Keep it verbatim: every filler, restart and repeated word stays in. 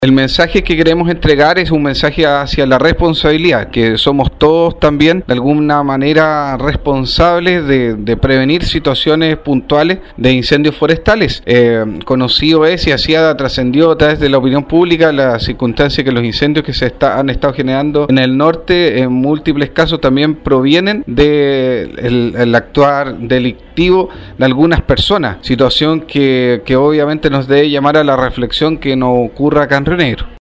El mensaje que queremos entregar es un mensaje hacia la responsabilidad, que somos todos también de alguna manera responsables de, de prevenir situaciones puntuales de incendios forestales. Eh, conocido es y así ha trascendido a través de la opinión pública la circunstancia que los incendios que se está, han estado generando en el norte en múltiples casos también provienen del de actuar delictivo de algunas personas, situación que, que obviamente nos debe llamar a la reflexión que no ocurra acá en Río Negro.